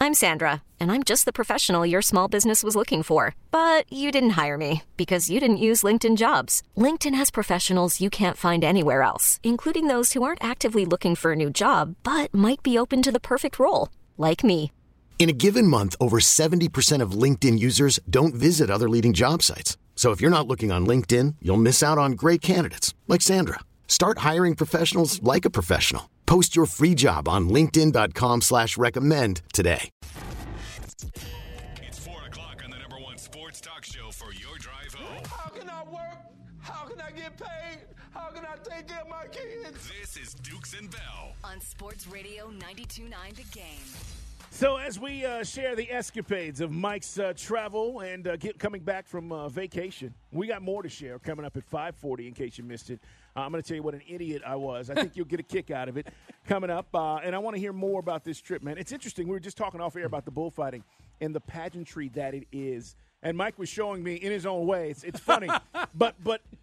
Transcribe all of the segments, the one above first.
I'm Sandra, and I'm just the professional your small business was looking for. But you didn't hire me because you didn't use LinkedIn Jobs. LinkedIn has professionals you can't find anywhere else, including those who aren't actively looking for a new job, but might be open to the perfect role, like me. In a given month, over 70% of LinkedIn users don't visit other leading job sites. So if you're not looking on LinkedIn, you'll miss out on great candidates like Sandra. Start hiring professionals like a professional. Post your free job on linkedin.com/recommend today. It's 4 o'clock on the number one sports talk show for your drive home. How can I work? How can I get paid? How can I take care of my kids? This is Dukes and Bell on Sports Radio 92.9 The Game. So as we share the escapades of Mike's travel and coming back from vacation, we got more to share coming up at 5:40 in case you missed it. I'm going to tell you what an idiot I was. I think you'll get a kick out of it coming up. And I want to hear more about this trip, man. It's interesting. We were just talking off air about the bullfighting and the pageantry that it is. And Mike was showing me in his own way. It's funny. but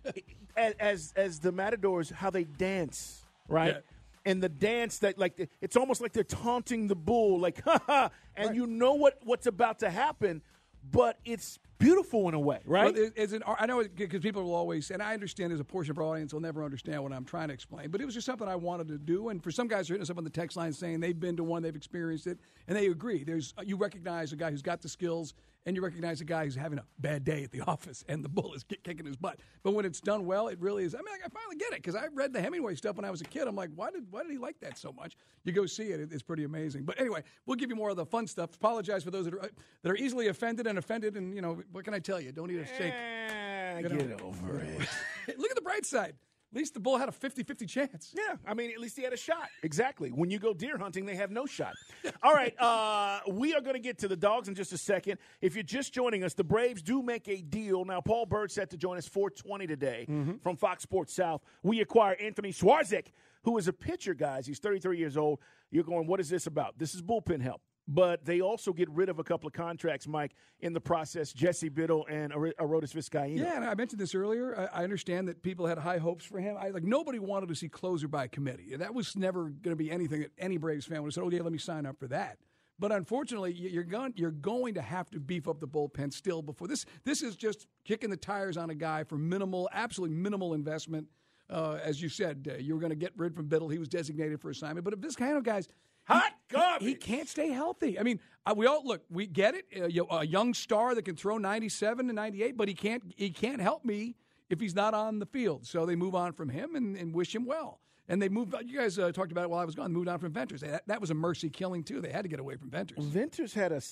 as the Matadors, how they dance, right? Yeah. And the dance that, like, it's almost like they're taunting the bull, like, ha ha, and right. You know what's about to happen, but it's beautiful in a way, right? Well, I know because people will always, and I understand there's a portion of our audience will never understand what I'm trying to explain, but it was just something I wanted to do. And for some guys who are hitting us up on the text line saying they've been to one, they've experienced it, and they agree. You recognize a guy who's got the skills, and you recognize a guy who's having a bad day at the office, and the bull is kicking his butt. But when it's done well, it really is. I mean, I finally get it because I read the Hemingway stuff when I was a kid. I'm like, why did he like that so much? You go see it; it's pretty amazing. But anyway, we'll give you more of the fun stuff. Apologize for those that are easily offended, and you know, what can I tell you? Don't eat a steak. Get over it. Look at the bright side. At least the bull had a 50-50 chance. Yeah, I mean, at least he had a shot. Exactly. When you go deer hunting, they have no shot. All right, we are going to get to the dogs in just a second. If you're just joining us, the Braves do make a deal. Now, Paul Byrd set to join us 4:20 today from Fox Sports South. We acquire Anthony Swarzak, who is a pitcher, guys. He's 33 years old. You're going, what is this about? This is bullpen help. But they also get rid of a couple of contracts, Mike, in the process, Jesse Biddle and Arodys Vizcaíno. Yeah, and I mentioned this earlier. I understand that people had high hopes for him. Nobody wanted to see closer by committee. That was never going to be anything that any Braves fan would have said, okay, let me sign up for that. But unfortunately, you're going to have to beef up the bullpen still before. This is just kicking the tires on a guy for absolutely minimal investment. As you said, you were going to get rid from Biddle. He was designated for assignment. But if Vizcaíno, guys, he can't stay healthy. I mean, we get it. A young star that can throw 97 and 98, but he can't help me if he's not on the field. So they move on from him and wish him well. And they moved. You guys talked about it while I was gone. Moved on from Venters. That was a mercy killing too. They had to get away from Venters. Venters had a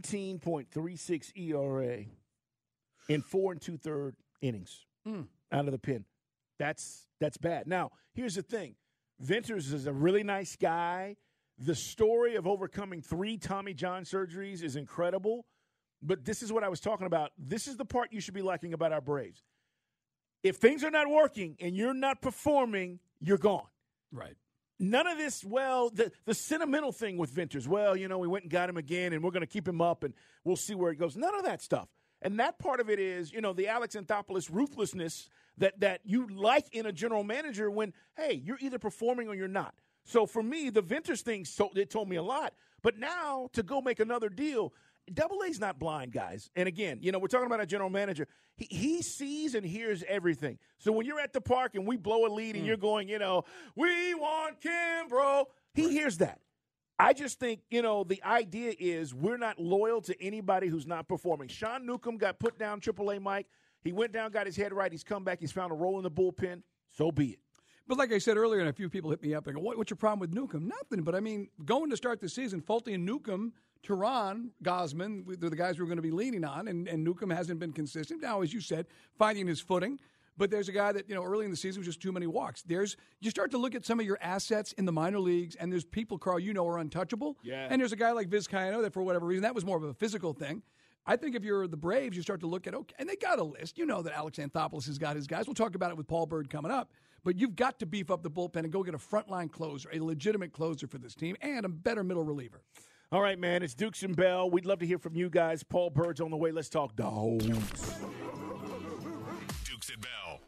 17.36 ERA in 4 2/3 innings out of the pen. That's bad. Now, here's the thing. Venters is a really nice guy. The story of overcoming 3 Tommy John surgeries is incredible, but this is what I was talking about. This is the part you should be liking about our Braves. If things are not working and you're not performing, you're gone. Right. None of this, the sentimental thing with Venters, we went and got him again and we're going to keep him up and we'll see where it goes. None of that stuff. And that part of it is, the Alex Anthopoulos ruthlessness that you like in a general manager when, hey, you're either performing or you're not. So for me, the Venters thing, it told me a lot. But now to go make another deal, Double-A's not blind, guys. And again, we're talking about a general manager. He sees and hears everything. So when you're at the park and we blow a lead and you're going, we want Kimbrough, he hears that. I just think, the idea is we're not loyal to anybody who's not performing. Sean Newcomb got put down AAA, Mike. He went down, got his head right. He's come back. He's found a role in the bullpen. So be it. But like I said earlier, and a few people hit me up, they go, what's your problem with Newcomb? Nothing. But, I mean, going to start the season, Fulte and Newcomb, Teheran, Gausman, they're the guys we're going to be leaning on, and Newcomb hasn't been consistent. Now, as you said, finding his footing. But there's a guy that, early in the season was just too many walks. You start to look at some of your assets in the minor leagues, and there's people, Carl, are untouchable. Yeah. And there's a guy like Vizcaíno that, for whatever reason, that was more of a physical thing. I think if you're the Braves, you start to look at, okay, and they got a list. You know that Alex Anthopoulos has got his guys. We'll talk about it with Paul Byrd coming up. But you've got to beef up the bullpen and go get a frontline closer, a legitimate closer for this team, and a better middle reliever. All right, man, it's Dukes and Bell. We'd love to hear from you guys. Paul Bird's on the way. Let's talk dogs. Dukes and Bell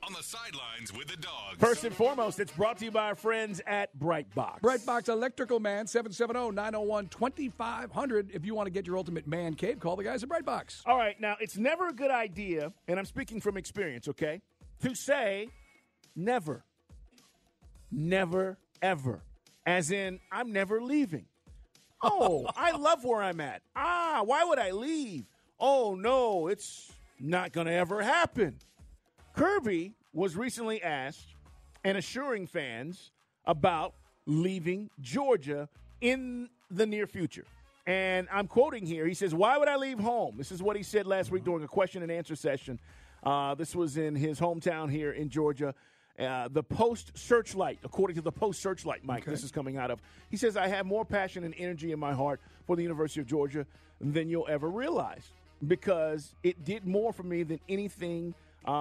on the sidelines with the Dogs. First and foremost, it's brought to you by our friends at Brightbox. Brightbox Electrical Man, 770-901-2500. If you want to get your ultimate man cave, call the guys at Brightbox. All right, now, it's never a good idea, and I'm speaking from experience, okay, to say never. Never, ever. As in, I'm never leaving. Oh, I love where I'm at. Why would I leave? Oh, no, it's not going to ever happen. Kirby was recently asked and assuring fans about leaving Georgia in the near future. And I'm quoting here. He says, "Why would I leave home?" This is what he said last week during a question and answer session. This was in his hometown here in Georgia. The Post Searchlight, according to the Post Searchlight, Mike, this is coming out of. He says, "I have more passion and energy in my heart for the University of Georgia than you'll ever realize, because it did more for me than anything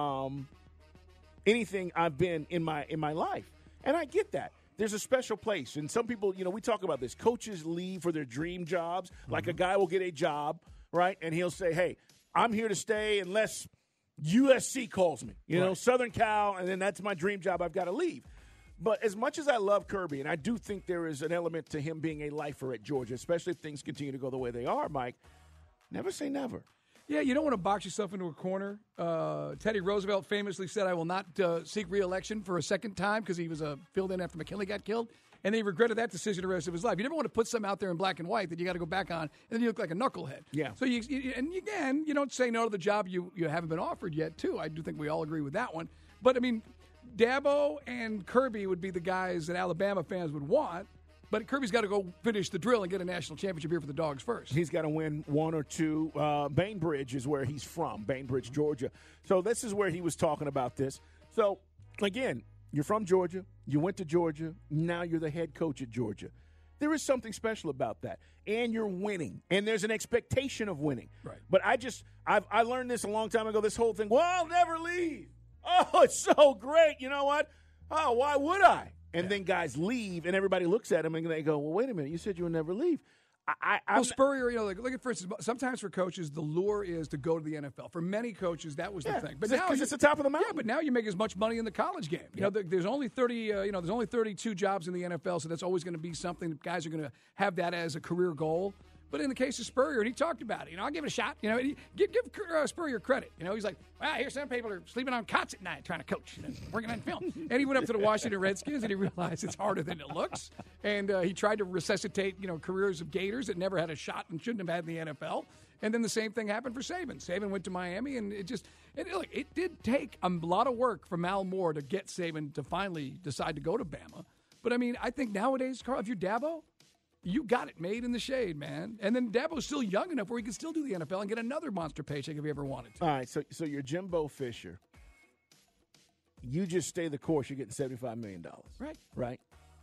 I've been in my life." And I get that. There's a special place. And some people, we talk about this. Coaches leave for their dream jobs. Like a guy will get a job, right? And he'll say, "Hey, I'm here to stay unless USC calls me, Southern Cal, and then that's my dream job. I've got to leave." But as much as I love Kirby, and I do think there is an element to him being a lifer at Georgia, especially if things continue to go the way they are, Mike, never say never. Yeah, you don't want to box yourself into a corner. Teddy Roosevelt famously said, "I will not seek re-election for a second time," because he was filled in after McKinley got killed. And he regretted that decision the rest of his life. You never want to put something out there in black and white that you got to go back on, and then you look like a knucklehead. Yeah. So you don't say no to the job you haven't been offered yet, too. I do think we all agree with that one. But, I mean, Dabo and Kirby would be the guys that Alabama fans would want. But Kirby's got to go finish the drill and get a national championship here for the Dogs first. He's got to win one or two. Bainbridge is where he's from, Bainbridge, Georgia. So this is where he was talking about this. So, again, you're from Georgia. You went to Georgia. Now you're the head coach at Georgia. There is something special about that. And you're winning. And there's an expectation of winning. Right. But I learned this a long time ago, this whole thing. Well, I'll never leave. Oh, it's so great. You know what? Oh, why would I? And then guys leave, and everybody looks at them, and they go, "Well, wait a minute. You said you would never leave." Spurrier, look at, for instance, sometimes for coaches, the lure is to go to the NFL. For many coaches, that was the thing. But now it's the top of the mountain. Yeah, but now you make as much money in the college game. There's only 32 jobs in the NFL, so that's always going to be something that guys are going to have that as a career goal. But in the case of Spurrier, and he talked about it, I'll give it a shot. Give Spurrier credit. He's like, "Well, here's some people are sleeping on cots at night trying to coach, working on film." And he went up to the Washington Redskins, and he realized it's harder than it looks. And he tried to resuscitate, careers of Gators that never had a shot and shouldn't have had in the NFL. And then the same thing happened for Saban. Saban went to Miami, and it did take a lot of work from Al Moore to get Saban to finally decide to go to Bama. But, I think nowadays, Carl, if you're Dabo, you got it made in the shade, man. And then Dabo's still young enough where he can still do the NFL and get another monster paycheck if he ever wanted to. All right, so you're Jimbo Fisher. You just stay the course, you're getting $75 million. Right?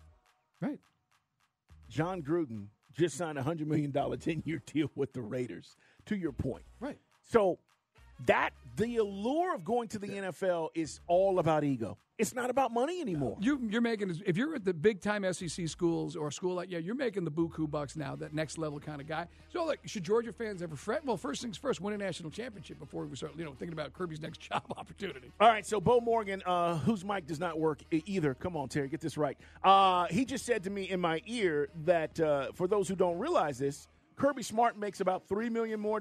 John Gruden just signed a $100 million 10-year deal with the Raiders, to your point. Right. So the allure of going to the NFL is all about ego. It's not about money anymore. You're making, if you're at the big-time SEC schools or a school you're making the buku bucks now, that next-level kind of guy. So, should Georgia fans ever fret? Well, first things first, win a national championship before we start, thinking about Kirby's next job opportunity. All right, so Bo Morgan, whose mic does not work either. Come on, Terry, get this right. He just said to me in my ear that, for those who don't realize this, Kirby Smart makes about $3 million more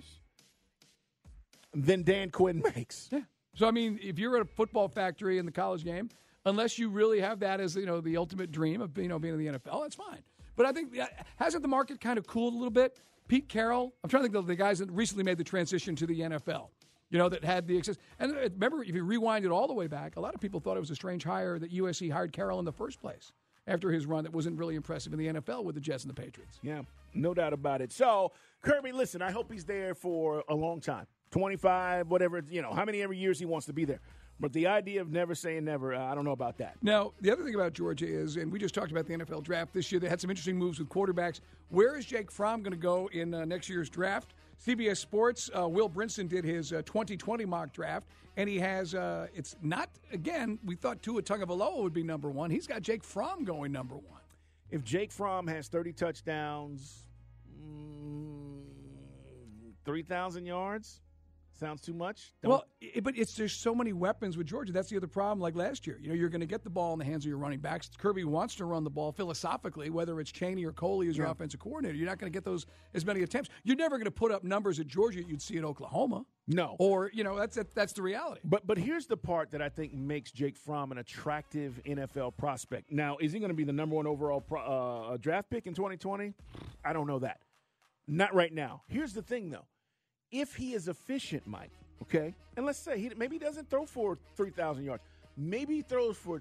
than Dan Quinn makes. Yeah. So, if you're at a football factory in the college game, unless you really have that as, the ultimate dream of, being in the NFL, that's fine. But I think, hasn't the market kind of cooled a little bit? Pete Carroll, I'm trying to think of the guys that recently made the transition to the NFL, that had the access. And remember, if you rewind it all the way back, a lot of people thought it was a strange hire that USC hired Carroll in the first place after his run that wasn't really impressive in the NFL with the Jets and the Patriots. Yeah, no doubt about it. So, Kirby, listen, I hope he's there for a long time. 25, whatever, how many every years he wants to be there. But the idea of never saying never, I don't know about that. Now, the other thing about Georgia is, and we just talked about the NFL draft this year, they had some interesting moves with quarterbacks. Where is Jake Fromm going to go in next year's draft? CBS Sports, Will Brinson did his 2020 mock draft, and he has, it's not, again, we thought Tua Tagovailoa would be number one. He's got Jake Fromm going number one. If Jake Fromm has 30 touchdowns, 3,000 yards, Sounds too much? Well, but there's so many weapons with Georgia. That's the other problem. Like last year, you're going to get the ball in the hands of your running backs. Kirby wants to run the ball philosophically, whether it's Chaney or Coley as your offensive coordinator. You're not going to get as many attempts. You're never going to put up numbers at Georgia you'd see at Oklahoma. No. Or that's the reality. But here's the part that I think makes Jake Fromm an attractive NFL prospect. Now, is he going to be the number one overall draft pick in 2020? I don't know that. Not right now. Here's the thing, though. If he is efficient, Mike, okay, and let's say maybe he doesn't throw for 3,000 yards. Maybe he throws for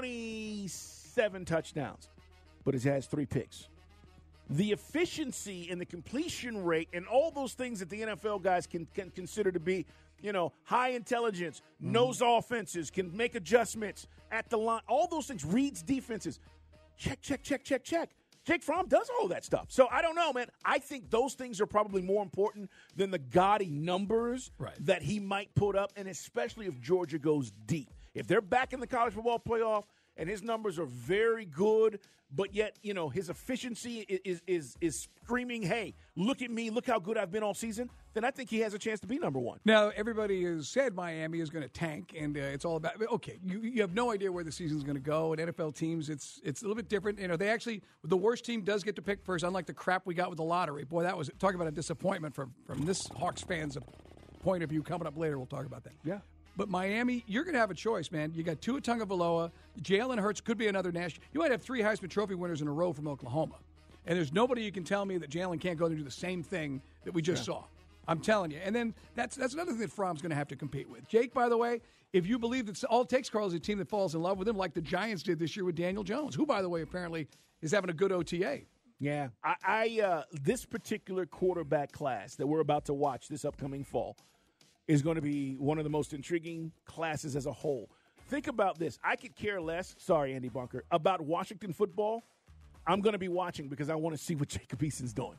27 touchdowns, but he has 3 picks. The efficiency and the completion rate and all those things that the NFL guys can consider to be, high intelligence, knows offenses, can make adjustments at the line, all those things, reads defenses. Check. Jake Fromm does all that stuff. So I don't know, man. I think those things are probably more important than the gaudy numbers that he might put up, and especially if Georgia goes deep. If they're back in the college football playoff and his numbers are very good, but yet, his efficiency is screaming, hey, look at me, look how good I've been all season, then I think he has a chance to be number one. Now, everybody has said Miami is going to tank, and it's all about, okay, you have no idea where the season's going to go. At NFL teams, it's a little bit different. They actually, the worst team does get to pick first, unlike the crap we got with the lottery. Boy, that was, talk about a disappointment from this Hawks fan's point of view. Coming up later, we'll talk about that. Yeah. But Miami, you're going to have a choice, man. You got Tua Tagovailoa. Jalen Hurts could be another national. You might have 3 Heisman Trophy winners in a row from Oklahoma. And there's nobody you can tell me that Jalen can't go there and do the same thing that we just saw. I'm telling you. And then that's another thing that Fromm's going to have to compete with. Jake, by the way, if you believe that all it takes, Carl, is a team that falls in love with him like the Giants did this year with Daniel Jones, who, by the way, apparently is having a good OTA. Yeah. This particular quarterback class that we're about to watch this upcoming fall is going to be one of the most intriguing classes as a whole. Think about this. I could care less, sorry, Andy Bunker, about Washington football. I'm going to be watching because I want to see what Jacob Eason's doing.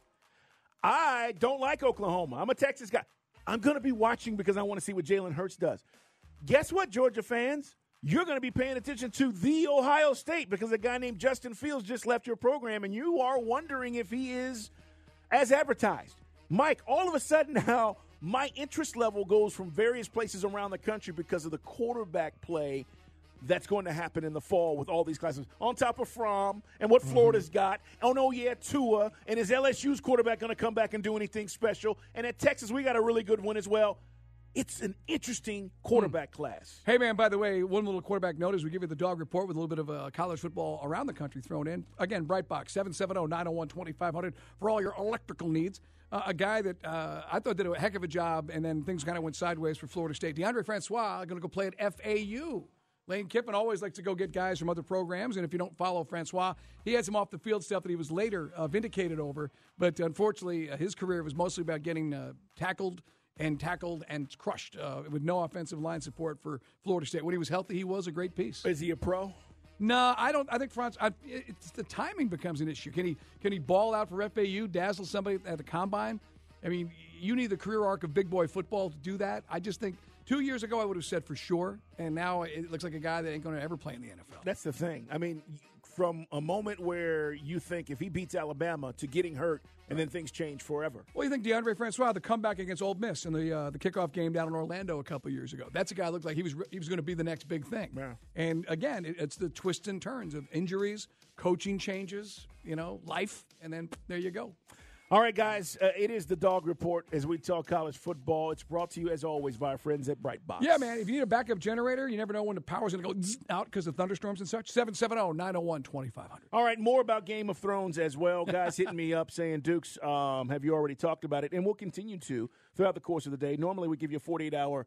I don't like Oklahoma. I'm a Texas guy. I'm going to be watching because I want to see what Jalen Hurts does. Guess what, Georgia fans? You're going to be paying attention to the Ohio State because a guy named Justin Fields just left your program, and you are wondering if he is as advertised. Mike, all of a sudden now, my interest level goes from various places around the country because of the quarterback play that's going to happen in the fall with all these classes. On top of Fromm and what Florida's got. Oh, no, yeah, Tua. And is LSU's quarterback going to come back and do anything special? And at Texas, we got a really good one as well. It's an interesting quarterback class. Hey, man, by the way, one little quarterback note is we give you the dog report with a little bit of college football around the country thrown in. Again, Brightbox, 770-901-2500 for all your electrical needs. A guy that I thought did a heck of a job, and then things kind of went sideways for Florida State. DeAndre Francois going to go play at FAU. Lane Kiffin always likes to go get guys from other programs, and if you don't follow Francois, he had some off-the-field stuff that he was later vindicated over. But unfortunately, his career was mostly about getting tackled and crushed with no offensive line support for Florida State. When he was healthy, he was a great piece. Is he a pro? No, I don't. I think it's the timing becomes an issue. Can he ball out for FAU, dazzle somebody at the combine? I mean, you need the career arc of big boy football to do that. I just think 2 years ago I would have said for sure, and now it looks like a guy that ain't going to ever play in the NFL. That's the thing. I mean, from a moment where you think if he beats Alabama to getting hurt, and then things change forever. Well, you think DeAndre Francois, the comeback against Ole Miss in the kickoff game down in Orlando a couple of years ago. That's a guy who looked like he was going to be the next big thing. Yeah. And again, it's the twists and turns of injuries, coaching changes, life, and then there you go. All right, guys, it is the Dog Report as we talk college football. It's brought to you, as always, by our friends at Brightbox. Yeah, man, if you need a backup generator, you never know when the power's going to go out because of thunderstorms and such. 770-901-2500. All right, more about Game of Thrones as well. Guys hitting me up saying, Dukes, have you already talked about it? And we'll continue to throughout the course of the day. Normally we give you a 48-hour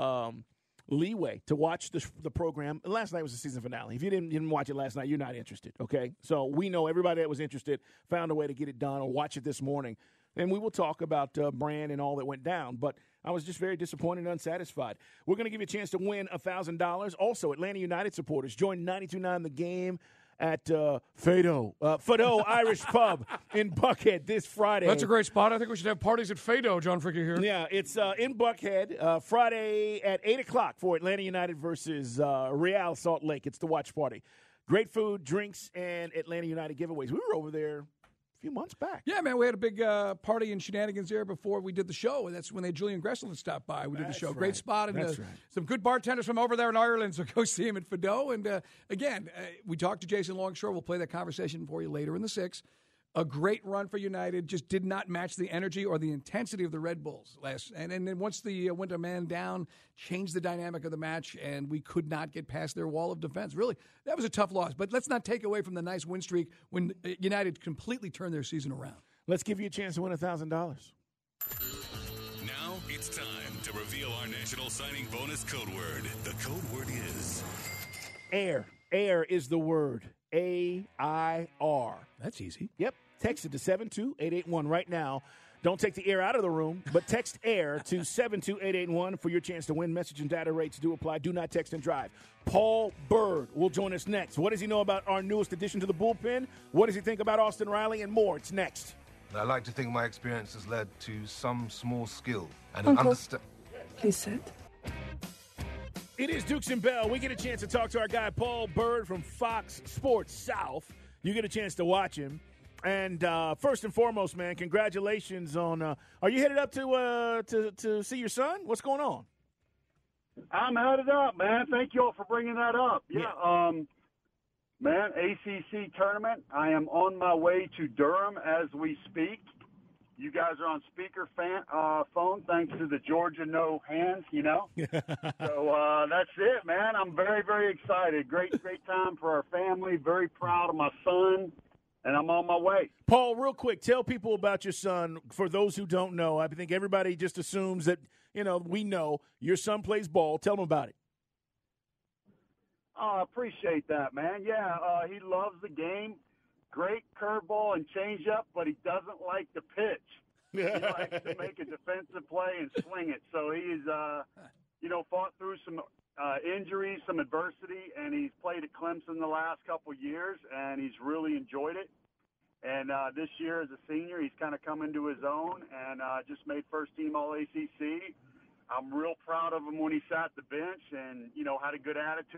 leeway to watch the program. Last night was the season finale. If you didn't watch it last night, you're not interested, okay? So we know everybody that was interested found a way to get it done or watch it this morning. And we will talk about Bran and all that went down. But I was just very disappointed and unsatisfied. We're going to give you a chance to win $1,000. Also, Atlanta United supporters, join 92.9 The Game at Fado Irish Pub in Buckhead this Friday. That's a great spot. I think we should have parties at Fado, John Fricke here. Yeah, it's in Buckhead Friday at 8 o'clock for Atlanta United versus Real Salt Lake. It's the watch party. Great food, drinks, and Atlanta United giveaways. We were over there a few months back. Yeah, man, we had a big party in Shenanigans there before we did the show, and that's when they had Julian Gressel stopped by. We did the show. Right. Great spot, and That's right. some good bartenders from over there in Ireland, so go see him at Fido. And, again, we talked to Jason Longshore. We'll play that conversation for you later in the 6. A great run for United, just did not match the energy or the intensity of the Red Bulls and then once the went a man down, changed the dynamic of the match, and we could not get past their wall of defense. Really, that was a tough loss. But let's not take away from the nice win streak when United completely turned their season around. Let's give you a chance to win $1,000. Now it's time to reveal our national signing bonus code word. The code word is Air. Air is the word. AIR. That's easy. Yep. Text it to 72881 right now. Don't take the air out of the room, but text AIR to 72881 for your chance to win. Message and data rates do apply. Do not text and drive. Paul Bird will join us next. What does he know about our newest addition to the bullpen? What does he think about Austin Riley and more? It's next. I like to think my experience has led to some small skill and an understanding. Please sit. It is Dukes and Bell. We get a chance to talk to our guy Paul Bird from Fox Sports South. You get a chance to watch him. And first and foremost, man, congratulations on. Are you headed up to see your son? What's going on? I'm headed up, man. Thank you all for bringing that up. Yeah. Man, ACC tournament. I am on my way to Durham as we speak. You guys are on speaker phone thanks to the Georgia no hands, you know. So that's it, man. I'm very, very excited. Great time for our family. Very proud of my son. And I'm on my way. Paul, real quick, tell people about your son. For those who don't know, I think everybody just assumes that, we know your son plays ball. Tell them about it. I appreciate that, man. Yeah, he loves the game. Great curveball and changeup, but he doesn't like to pitch. He likes to make a defensive play and swing it. So he's, fought through some injuries, some adversity, and he's played at Clemson the last couple years, and he's really enjoyed it. And this year as a senior, he's kind of come into his own and just made first team All-ACC. I'm real proud of him when he sat the bench and, had a good attitude.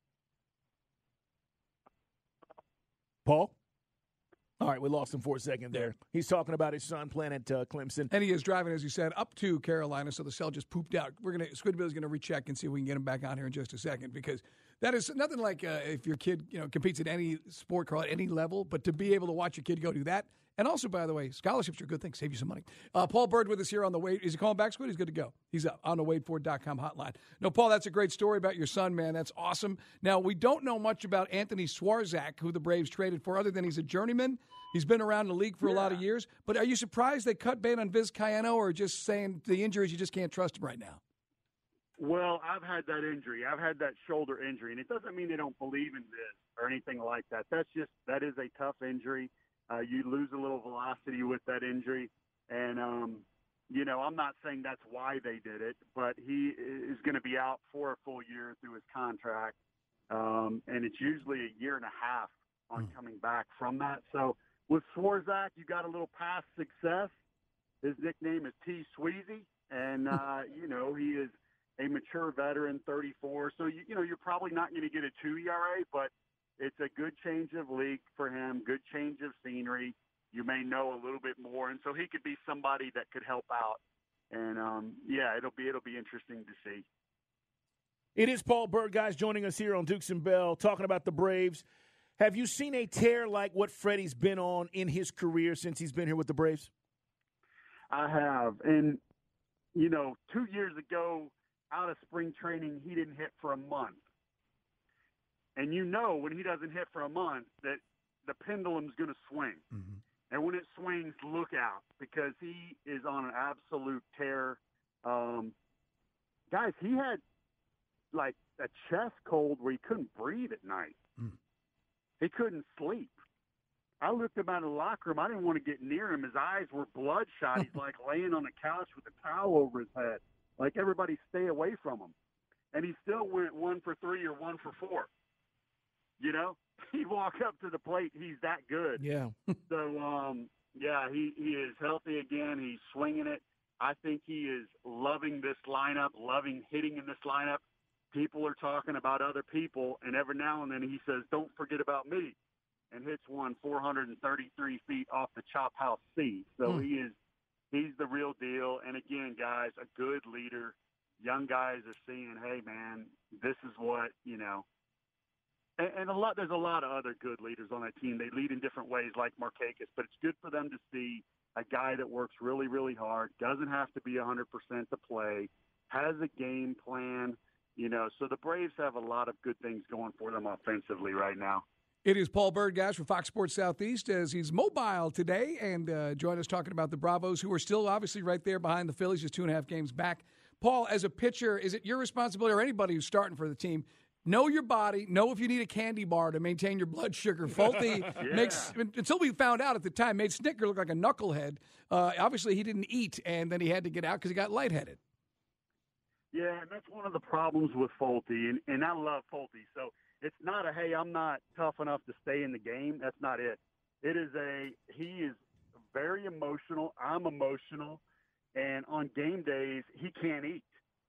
Paul? All right, we lost him for a second there. He's talking about his son playing at Clemson. And he is driving, as you said, up to Carolina, so the cell just pooped out. Squidbill's going to recheck and see if we can get him back on here in just a second, because that is nothing like if your kid competes at any sport, Carl, at any level, but to be able to watch your kid go do that. And also, by the way, scholarships are a good thing. Save you some money. Paul Bird with us here on the Wade. Is he calling back, Squid? He's good to go. He's up on the WadeFord.com hotline. No, Paul, that's a great story about your son, man. That's awesome. Now, we don't know much about Anthony Swarzak, who the Braves traded for, other than he's a journeyman. He's been around the league for a lot of years. But are you surprised they cut bait on Vizcaino, or just saying the injuries, you just can't trust him right now? Well, I've had that injury. I've had that shoulder injury. And it doesn't mean they don't believe in this or anything like that. That is a tough injury. You lose a little velocity with that injury. And, I'm not saying that's why they did it, but he is going to be out for a full year through his contract. And it's usually a year and a half on coming back from that. So with Swarzak, you got a little past success. His nickname is T. Sweezy. And, he is a mature veteran, 34. So, you're probably not going to get a 2 ERA, but it's a good change of league for him, good change of scenery. You may know a little bit more, and so he could be somebody that could help out. And it'll be interesting to see. It is Paul Bird, guys, joining us here on Dukes and Bell, talking about the Braves. Have you seen a tear like what Freddie's been on in his career since he's been here with the Braves? I have, and 2 years ago, out of spring training, he didn't hit for a month. And when he doesn't hit for a month that the pendulum's going to swing. Mm-hmm. And when it swings, look out, because he is on an absolute tear. Guys, he had like a chest cold where he couldn't breathe at night. Mm. He couldn't sleep. I looked him out of the locker room. I didn't want to get near him. His eyes were bloodshot. He's like laying on a couch with a towel over his head. Like, everybody stay away from him. And he still went 1 for 3 or 1 for 4. He'd walk up to the plate. He's that good. Yeah. So, he is healthy again. He's swinging it. I think he is loving this lineup, loving hitting in this lineup. People are talking about other people, and every now and then he says, "Don't forget about me." and hits one 433 feet off the Chop House C. So he's the real deal. And again, guys, a good leader. Young guys are seeing, hey man, this is what, you know. And there's a lot of other good leaders on that team. They lead in different ways, like Markakis, but it's good for them to see a guy that works really, really hard, doesn't have to be 100% to play, has a game plan, you know. So the Braves have a lot of good things going for them offensively right now. It is Paul Birdgash from Fox Sports Southeast as he's mobile today and join us talking about the Bravos, who are still obviously right there behind the Phillies, just 2.5 games back. Paul, as a pitcher, is it your responsibility or anybody who's starting for the team, know your body, know if you need a candy bar to maintain your blood sugar. Folty makes, until we found out at the time, made Snitker look like a knucklehead. Obviously, he didn't eat, and then he had to get out because he got lightheaded. Yeah, and that's one of the problems with Folty, and I love Folty. So it's not a, hey, I'm not tough enough to stay in the game. That's not it. It is he is very emotional. I'm emotional. And on game days, he can't eat.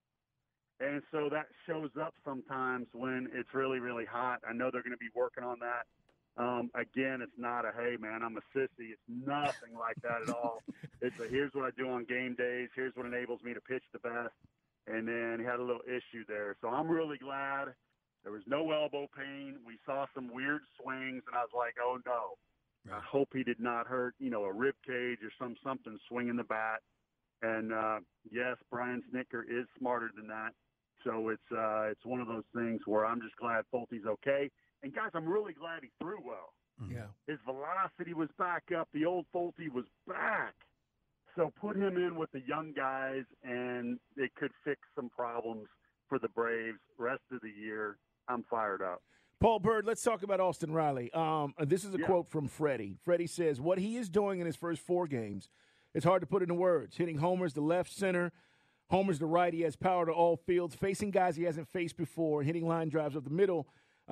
And so that shows up sometimes when it's really, really hot. I know they're going to be working on that. Again, it's not a, hey, man, I'm a sissy. It's nothing like that at all. It's a, here's what I do on game days. Here's what enables me to pitch the best. And then he had a little issue there. So I'm really glad there was no elbow pain. We saw some weird swings, and I was like, oh, no. Right. I hope he did not hurt, you know, a rib cage or something swinging the bat. And, yes, Brian Snitker is smarter than that. So it's one of those things where I'm just glad Folty's okay. And, guys, I'm really glad he threw well. Yeah. His velocity was back up. The old Folty was back. So put him in with the young guys, and it could fix some problems for the Braves rest of the year. I'm fired up. Paul Bird, let's talk about Austin Riley. This is a quote from Freddie. Freddie says, what he is doing in his first 4 games, it's hard to put into words. Hitting homers to left, center, homers to right. He has power to all fields, facing guys he hasn't faced before, hitting line drives up the middle,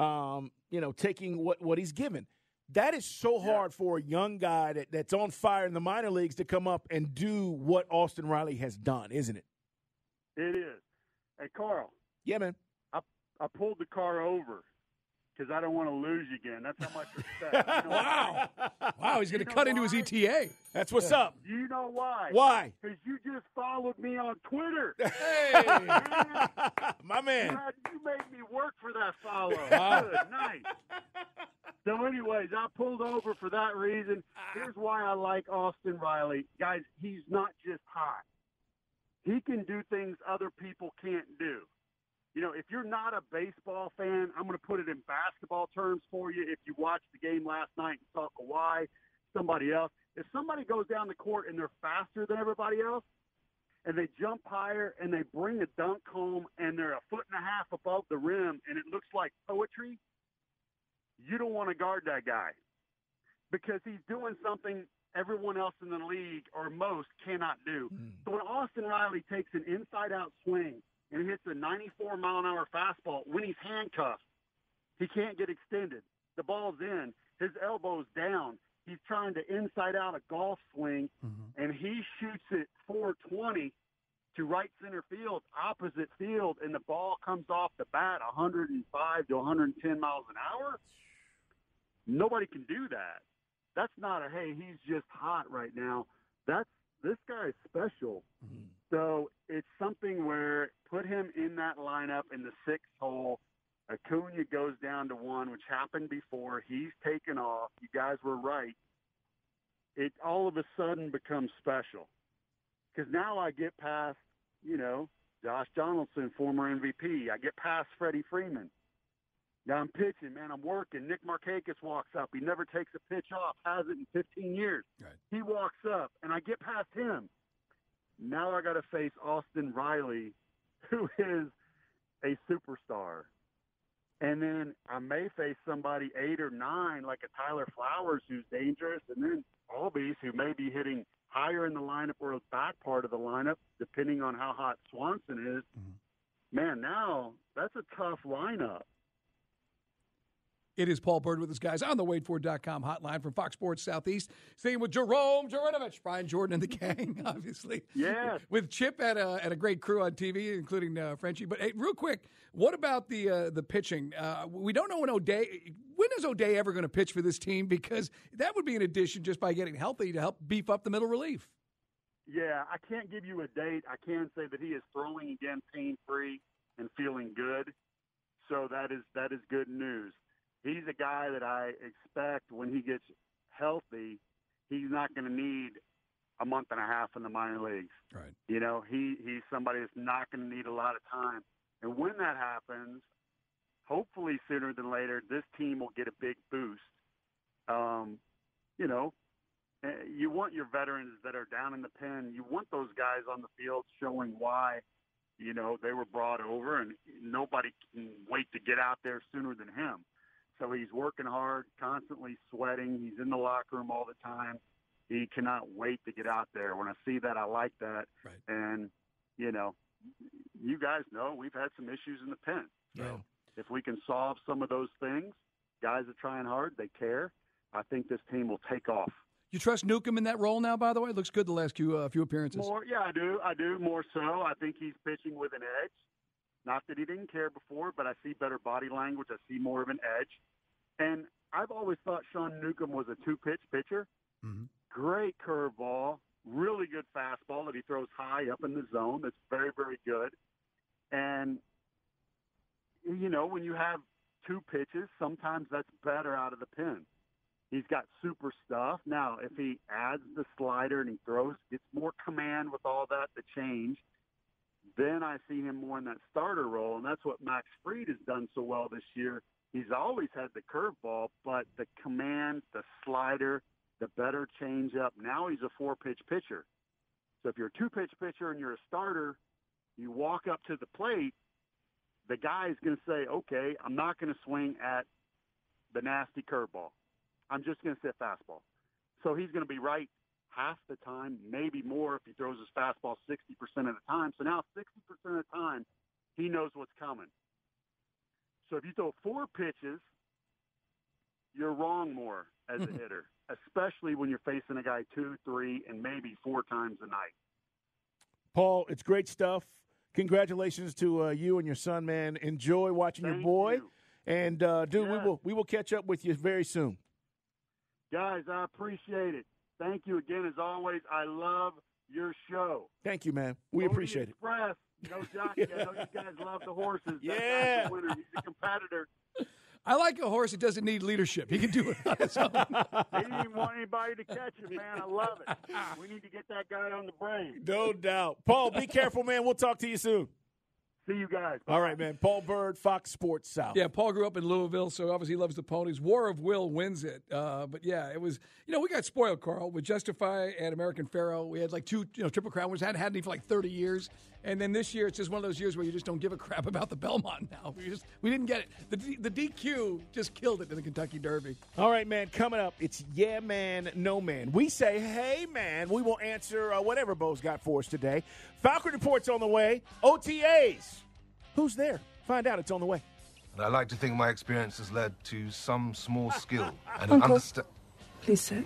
taking what he's given. That is so hard for a young guy that's on fire in the minor leagues to come up and do what Austin Riley has done, isn't it? It is. Hey, Carl. Yeah, man. I pulled the car over because I don't want to lose you again. That's how much respect. You know Wow. Wow, he's going to cut into his ETA. That's what's up. You know why? Why? Because you just followed me on Twitter. Hey. My man. You made me work for that follow. Wow. Good, nice. So anyways, I pulled over for that reason. Here's why I like Austin Riley. Guys, he's not just hot. He can do things other people can't do. You know, if you're not a baseball fan, I'm going to put it in basketball terms for you. If you watched the game last night and saw Kawhi, somebody else, if somebody goes down the court and they're faster than everybody else, and they jump higher and they bring a dunk home and they're 1.5 feet above the rim and it looks like poetry, you don't want to guard that guy because he's doing something everyone else in the league or most cannot do. So when Austin Riley takes an inside-out swing and hits a 94-mile-an-hour fastball, when he's handcuffed, he can't get extended. The ball's in. His elbow's down. He's trying to inside out a golf swing, and he shoots it 420 to right center field, opposite field, and the ball comes off the bat 105 to 110 miles an hour. Nobody can do that. That's not a, hey, he's just hot right now. This guy is special. So it's something where put him in that lineup in the 6th hole. Acuna goes down to 1, which happened before. He's taken off. You guys were right. It all of a sudden becomes special. Because now I get past, Josh Donaldson, former MVP. I get past Freddie Freeman. Now I'm pitching, man. I'm working. Nick Markakis walks up. He never takes a pitch off. Hasn't in 15 years. Right. He walks up, and I get past him. Now I got to face Austin Riley, who is a superstar. And then I may face somebody 8 or 9, like a Tyler Flowers, who's dangerous, and then Albies, who may be hitting higher in the lineup or the back part of the lineup, depending on how hot Swanson is. Man, now that's a tough lineup. It is Paul Bird with us, guys, on the WadeFord.com hotline from Fox Sports Southeast. Staying with Jerome Jurinovich, Brian Jordan and the gang, obviously. Yes. With Chip and a great crew on TV, including Frenchie. But hey, real quick, what about the pitching? We don't know when is O'Day ever going to pitch for this team? Because that would be an addition just by getting healthy to help beef up the middle relief. Yeah, I can't give you a date. I can say that he is throwing again pain-free and feeling good. So that is good news. He's a guy that I expect when he gets healthy, he's not going to need a month and a half in the minor leagues. Right. You know, he's somebody that's not going to need a lot of time. And when that happens, hopefully sooner than later, this team will get a big boost. You know, you want your veterans that are down in the pen, you want those guys on the field showing why, you know, they were brought over, and nobody can wait to get out there sooner than him. So he's working hard, constantly sweating. He's in the locker room all the time. He cannot wait to get out there. When I see that, I like that. Right. And, you know, you guys know we've had some issues in the pen. So if we can solve some of those things, guys are trying hard. They care. I think this team will take off. You trust Newcomb in that role now, by the way? Looks good the last few appearances. Yeah, I do more so. I think he's pitching with an edge. Not that he didn't care before, but I see better body language. I see more of an edge. And I've always thought Sean Newcomb was a two-pitch pitcher. Mm-hmm. Great curveball, really good fastball that he throws high up in the zone. That's very, very good. And, you know, when you have two pitches, sometimes that's better out of the pen. He's got super stuff. Now, if he adds the slider and he gets more command with all that, the change, then I see him more in that starter role, and that's what Max Fried has done so well this year. He's always had the curveball, but the command, the slider, the better changeup. Now he's a four-pitch pitcher. So if you're a two-pitch pitcher and you're a starter, you walk up to the plate, the guy is going to say, okay, I'm not going to swing at the nasty curveball. I'm just going to sit fastball. So he's going to be right half the time, maybe more if he throws his fastball 60% of the time. So now 60% of the time, he knows what's coming. So if you throw four pitches, you're wrong more as a hitter, especially when you're facing a guy 2, 3, and maybe 4 times a night. Paul, it's great stuff. Congratulations to you and your son, man. Enjoy watching your boy. You. And, dude, we will catch up with you very soon. Guys, I appreciate it. Thank you again, as always. I love your show. Thank you, man. We appreciate it. Express, no jockey. I know you guys love the horses. Yeah. That's the winner. He's a competitor. I like a horse that doesn't need leadership. He can do it on his own. He didn't even want anybody to catch him, man. I love it. We need to get that guy on the brain. No doubt. Paul, be careful, man. We'll talk to you soon. See you guys. All right, man. Paul Bird, Fox Sports South. Yeah, Paul grew up in Louisville, so obviously he loves the ponies. War of Will wins it. But, yeah, it was, we got spoiled, Carl, with Justify and American Pharaoh. We had like 2, Triple Crown winners. Hadn't had any for like 30 years. And then this year, it's just one of those years where you just don't give a crap about the Belmont now. We didn't get it. The DQ just killed it in the Kentucky Derby. All right, man. Coming up, it's Yeah Man, No Man. We say, hey, man. We will answer whatever Bo's got for us today. Falcon Report's on the way. OTAs. Who's there? Find out. It's on the way. And I like to think my experience has led to some small skill and Uncle, please sit.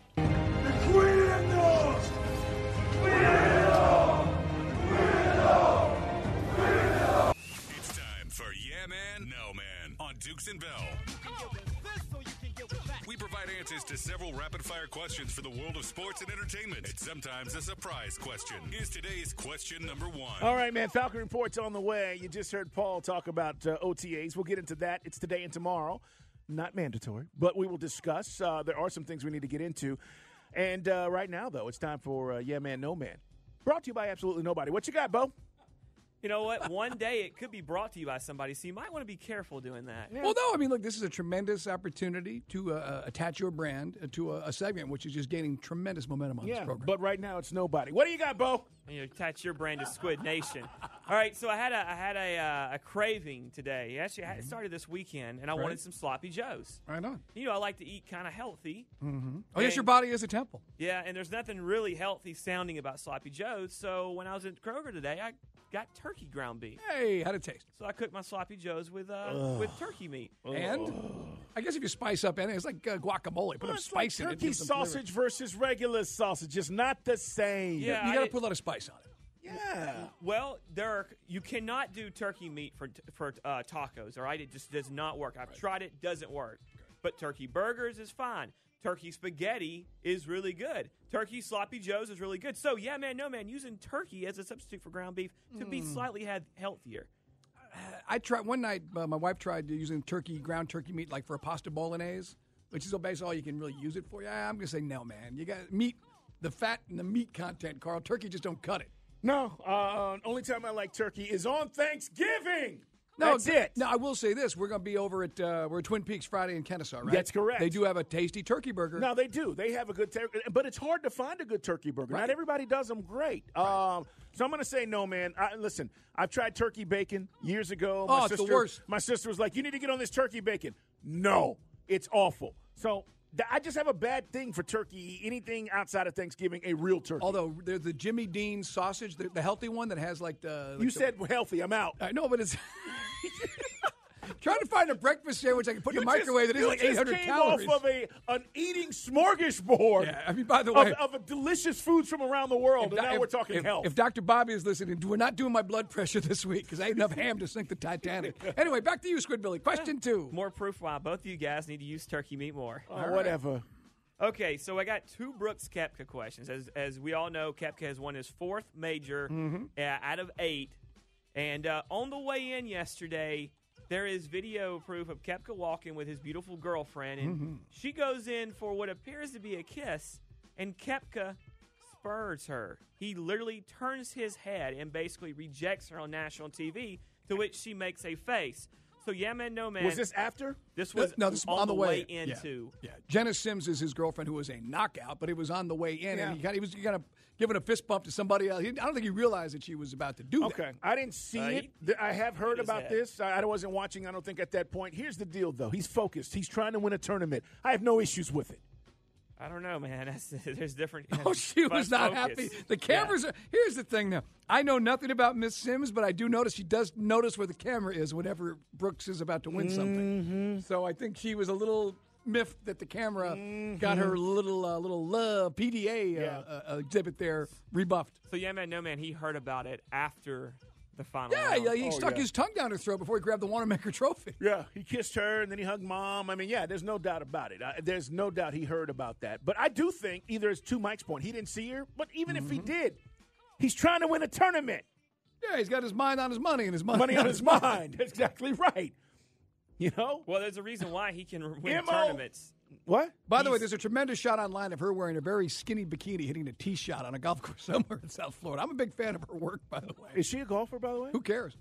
It's time for Yeah Man, No Man on Dukes and Bell. We provide answers to several rapid-fire questions for the world of sports and entertainment. It's sometimes a surprise question. Here's today's question number 1. All right, man. Falcon Report's on the way. You just heard Paul talk about OTAs. We'll get into that. It's today and tomorrow. Not mandatory, but we will discuss. There are some things we need to get into. And right now, though, it's time for Yeah Man, No Man. Brought to you by absolutely nobody. What you got, Bo? You know what? One day it could be brought to you by somebody, so you might want to be careful doing that. Yeah. Well, no, I mean, look, this is a tremendous opportunity to attach your brand to a segment which is just gaining tremendous momentum on this program. But right now it's nobody. What do you got, Bo? And you attach your brand to Squid Nation. All right, so I had a craving today. Actually, it started this weekend, and I wanted some Sloppy Joes. Right on. You know, I like to eat kind of healthy. Mm-hmm. Oh, yes, your body is a temple. Yeah, and there's nothing really healthy sounding about Sloppy Joes. So when I was at Kroger today, I got turkey ground beef. Hey, how'd it taste? So I cooked my Sloppy Joes with turkey meat. And I guess if you spice up anything, it's like guacamole. Put spice in it. Turkey sausage versus regular sausage. It's not the same. Yeah, you got to put a lot of spice on it. Yeah. Well, you cannot do turkey meat for tacos. All right, it just does not work. I've tried it; doesn't work. But turkey burgers is fine. Turkey spaghetti is really good. Turkey sloppy joes is really good. So yeah, man, no man, using turkey as a substitute for ground beef to be slightly healthier. I tried one night. My wife tried using ground turkey meat, like for a pasta bolognese, which is basically all you can really use it for. Yeah, I'm gonna say no, man. You got meat, the fat and the meat content, Carl. Turkey just don't cut it. No, only time I like turkey is on Thanksgiving. No, That's it. Now, I will say this. We're going to be over at Twin Peaks Friday in Kennesaw, right? That's correct. They do have a tasty turkey burger. No, they do. They have a good turkey, but it's hard to find a good turkey burger. Right. Not everybody does them great. Right. So I'm going to say no, man. Listen, I've tried turkey bacon years ago. Oh, it's the worst. My sister was like, you need to get on this turkey bacon. No, it's awful. So I just have a bad thing for turkey. Anything outside of Thanksgiving, a real turkey. Although there's the Jimmy Dean sausage, the healthy one that has like the. You said healthy. I'm out. I know, but it's. Trying to find a breakfast sandwich I can put in the microwave that is like 800 calories. Off of an eating smorgasbord. Yeah, I mean, by the way, of delicious foods from around the world, and now we're talking health. If Dr. Bobby is listening, we're not doing my blood pressure this week because I ate enough ham to sink the Titanic. Anyway, back to you, Squidbilly. Question 2. More proof why both of you guys need to use turkey meat more. Whatever. Okay, so I got 2 Brooks Koepka questions. As we all know, Koepka has won his 4th major out of 8. And on the way in yesterday, there is video proof of Koepka walking with his beautiful girlfriend, and she goes in for what appears to be a kiss, and Koepka spurs her. He literally turns his head and basically rejects her on national TV, to which she makes a face. So, yeah, man, no, man. Was this after? This was this on the way in, too. Yeah. Jenna Sims is his girlfriend, who was a knockout, but it was on the way in, and he was kind of giving a fist bump to somebody else. I don't think he realized that she was about to do that. Okay. I didn't see it. I have heard about this. I wasn't watching, I don't think, at that point. Here's the deal, though. He's focused. He's trying to win a tournament. I have no issues with it. I don't know, man. There's different. Oh, she was not happy. The cameras are. Here's the thing now. I know nothing about Miss Sims, but I do notice she does notice where the camera is whenever Brooks is about to win something. So I think she was a little miffed that the camera got her little PDA exhibit there rebuffed. So, yeah, man, no, man. He heard about it after the final. Yeah, he stuck his tongue down her throat before he grabbed the Wanamaker trophy. Yeah, he kissed her and then he hugged Mom. I mean, yeah, there's no doubt about it. There's no doubt he heard about that. But I do think, either it's to Mike's point, he didn't see her, but even if he did, he's trying to win a tournament. Yeah, he's got his mind on his money and his money on his mind. That's exactly right. You know? Well, there's a reason why he can win tournaments. What? By the way, there's a tremendous shot online of her wearing a very skinny bikini hitting a tee shot on a golf course somewhere in South Florida. I'm a big fan of her work, by the way. Is she a golfer, by the way? Who cares?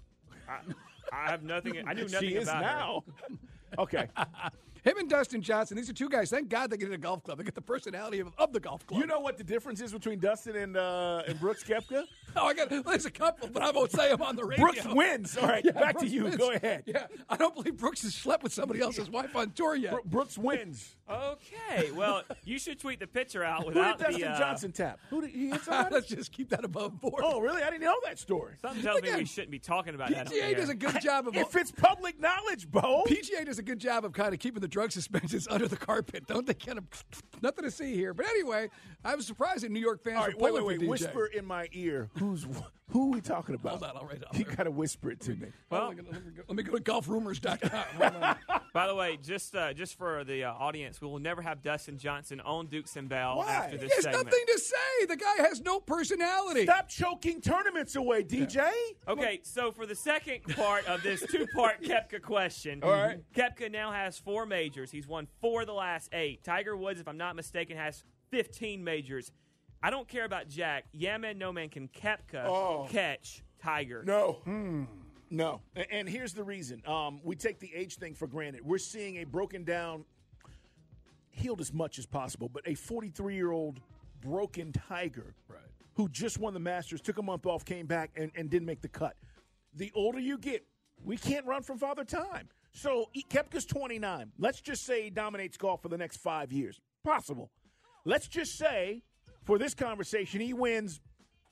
I have nothing. I knew nothing she is about now. her. Okay. Him and Dustin Johnson, these are 2 guys. Thank God they get in a golf club. They get the personality of the golf club. You know what the difference is between Dustin and Brooks Koepka? There's a couple, but I won't say them on the radio. Brooks wins. All right, back Brooks to you. Wins. Go ahead. Yeah, I don't believe Brooks has slept with somebody else's wife on tour yet. Brooks wins. Okay, well, you should tweet the picture out Who without did Dustin Johnson tap? Who did he hit somebody? Let's just keep that above board. Oh, really? I didn't know that story. Something tells me we shouldn't be talking about that. PGA does a good job of. If it's public knowledge, Bo. PGA does a good job of kind of keeping the drug suspensions under the carpet, don't they? Kind of nothing to see here. But anyway, I was surprised that New York fans were pulling for DJ. Whisper in my ear. Who are we talking about? Hold on, I'll write it. You got to whisper it to me. Well, let me go to golfrumors.com. By the way, just for the audience, we will never have Dustin Johnson on Dukes and Bell Why? after this He has segment. nothing to say. The guy has no personality. Stop choking tournaments away, DJ. Okay, so for the second part of this 2-part Koepka question, all right. Koepka now has 4 majors. He's won 4 of the last 8. Tiger Woods, if I'm not mistaken, has 15 majors. I don't care about Jack. Yeah man, no man can Koepka catch Tiger. No. No. And here's the reason. We take the age thing for granted. We're seeing a broken down, healed as much as possible, but a 43-year-old broken Tiger who just won the Masters, took a month off, came back, and didn't make the cut. the older you get, we can't run from Father Time. So Koepka's 29. Let's just say he dominates golf for the next 5 years. Possible. Let's just say, for this conversation, he wins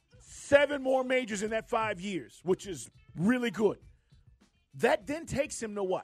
7 more majors in that 5 years, which is really good. That then takes him to what?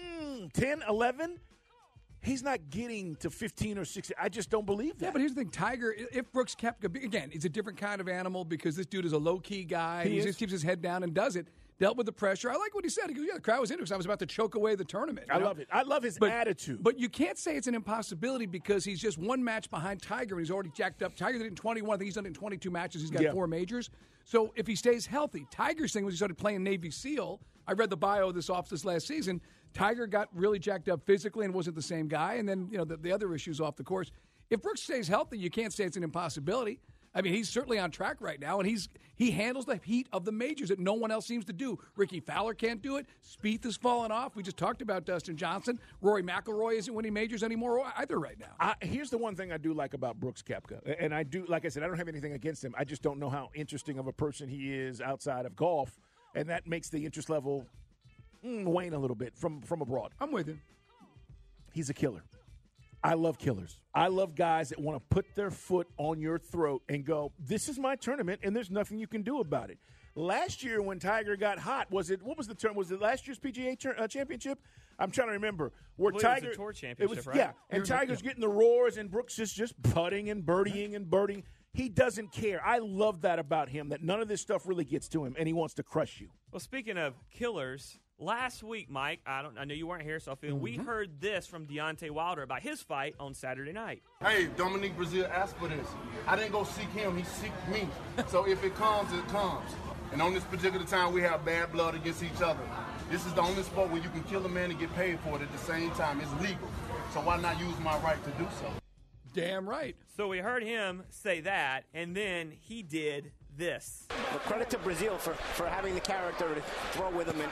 10, 11? He's not getting to 15 or 16. I just don't believe that. Yeah, but here's the thing. Tiger, if Brooks Koepka, again, he's a different kind of animal because this dude is a low-key guy. He just keeps his head down and does it. Dealt with the pressure. I like what he said. He goes, yeah, the crowd was into it because I was about to choke away the tournament. I love it. I love his attitude. But you can't say it's an impossibility because he's just one match behind Tiger, and he's already jacked up. Tiger did it in 21. I think he's done it in 22 matches. He's got 4 majors. So if he stays healthy, Tiger's thing was he started playing Navy SEAL. I read the bio of this office last season. Tiger got really jacked up physically and wasn't the same guy. And then, the other issues off the course. If Brooks stays healthy, you can't say it's an impossibility. I mean, he's certainly on track right now, and he handles the heat of the majors that no one else seems to do. Ricky Fowler can't do it. Spieth has fallen off. We just talked about Dustin Johnson. Rory McIlroy isn't winning majors anymore either right now. Here's the one thing I do like about Brooks Koepka, and I do, like I said, I don't have anything against him. I just don't know how interesting of a person he is outside of golf, and that makes the interest level wane a little bit from abroad. I'm with you. He's a killer. I love killers. I love guys that want to put their foot on your throat and go, this is my tournament, and there's nothing you can do about it. Last year when Tiger got hot, what was the term? Was it last year's PGA championship? I'm trying to remember. Where Tiger, it was a tour championship, right? Yeah, and Tiger's getting the roars, and Brooks is just putting and birdieing and birding. He doesn't care. I love that about him, that none of this stuff really gets to him, and he wants to crush you. Well, speaking of killers, last week, Mike, I know you weren't here, so we heard this from Deontay Wilder about his fight on Saturday night. Hey, Dominique Breazeale asked for this. I didn't go seek him, he seeked me. So if it comes, it comes. And on this particular time, we have bad blood against each other. This is the only sport where you can kill a man and get paid for it at the same time. It's legal. So why not use my right to do so? Damn right. So we heard him say that, and then he did this. But credit to Breazeale for having the character to throw with him. And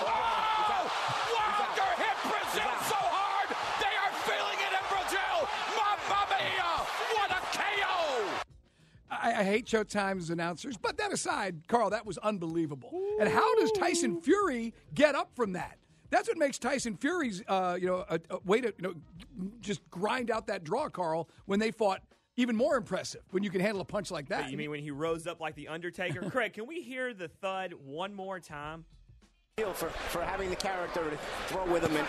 Wilder hit Breazeale so hard, they are feeling it in Breazeale. Mamma mia! What a KO! I hate Showtime's announcers, but that aside, Carl, that was unbelievable. Ooh. And how does Tyson Fury get up from that? That's what makes Tyson Fury's, a way to, just grind out that draw, Carl, when they fought even more impressive, when you can handle a punch like that. You mean when he rose up like The Undertaker? Craig, can we hear the thud one more time? For having the character to throw with him. And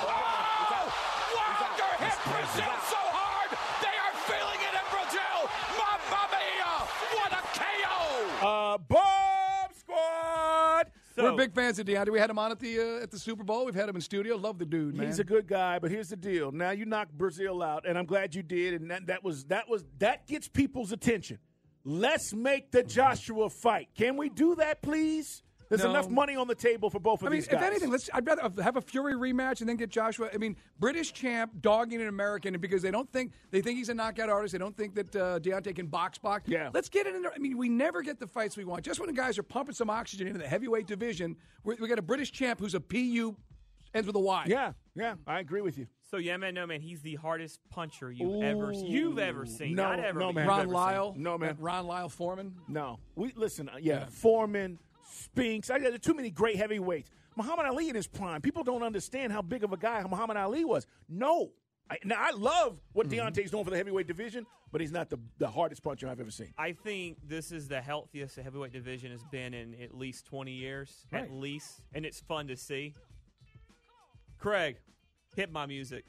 Wilder hit Breazeale so hard, they are feeling it in Breazeale. Mamma mia! What a KO! Bomb Squad! So, we're big fans of Deontay. We had him on at the Super Bowl. We've had him in studio. Love the dude, man. He's a good guy, but here's the deal. Now you knocked Breazeale out, and I'm glad you did, and that gets people's attention. Let's make the Joshua fight. Can we do that, please? There's enough money on the table for both of these guys. If anything, I'd rather have a Fury rematch and then get Joshua. I mean, British champ dogging an American because they think he's a knockout artist. They don't think that Deontay can box. Yeah. Let's get it in there. I mean, we never get the fights we want. Just when the guys are pumping some oxygen into the heavyweight division, we got a British champ who's a PU, ends with a Y. Yeah, I agree with you. So, man, he's the hardest puncher you've ever seen. No, Not ever. No, man. Ron Lyle? No, man. Ron Lyle Foreman? No. Foreman, Spinks. I got too many great heavyweights. Muhammad Ali in his prime. People don't understand how big of a guy Muhammad Ali was. No. I love what Deontay's doing for the heavyweight division, but he's not the hardest puncher I've ever seen. I think this is the healthiest the heavyweight division has been in at least 20 years, at least, and it's fun to see. Craig, hit my music.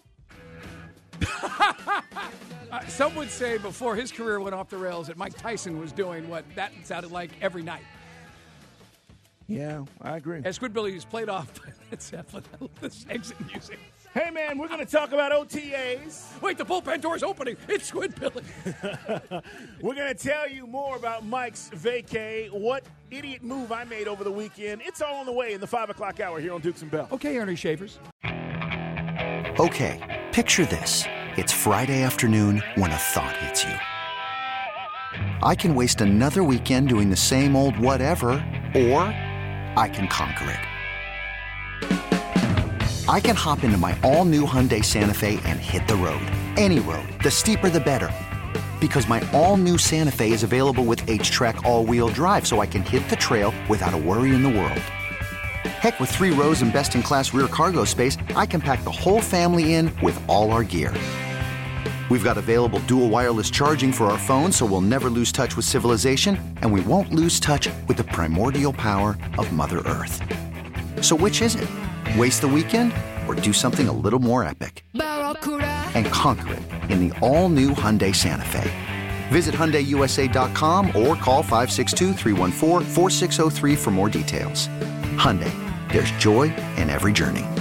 Some would say before his career went off the rails that Mike Tyson was doing what that sounded like every night. Yeah, I agree. As Squidbilly is played off by Led Zeppelin, this exit music. Hey, man, we're going to talk about OTAs. Wait, the bullpen door's opening. It's Squidbilly. We're going to tell you more about Mike's vacay, what idiot move I made over the weekend. It's all on the way in the 5 o'clock hour here on Dukes and Bell. Okay, Ernie Shavers. Okay, picture this. It's Friday afternoon when a thought hits you. I can waste another weekend doing the same old whatever, or I can conquer it. I can hop into my all-new Hyundai Santa Fe and hit the road. Any road. The steeper, the better. Because my all-new Santa Fe is available with H-Track all-wheel drive, so I can hit the trail without a worry in the world. Heck, with 3 rows and best-in-class rear cargo space, I can pack the whole family in with all our gear. We've got available dual wireless charging for our phones, so we'll never lose touch with civilization, and we won't lose touch with the primordial power of Mother Earth. So which is it? Waste the weekend or do something a little more epic? And conquer it in the all-new Hyundai Santa Fe. Visit HyundaiUSA.com or call 562-314-4603 for more details. Hyundai, there's joy in every journey.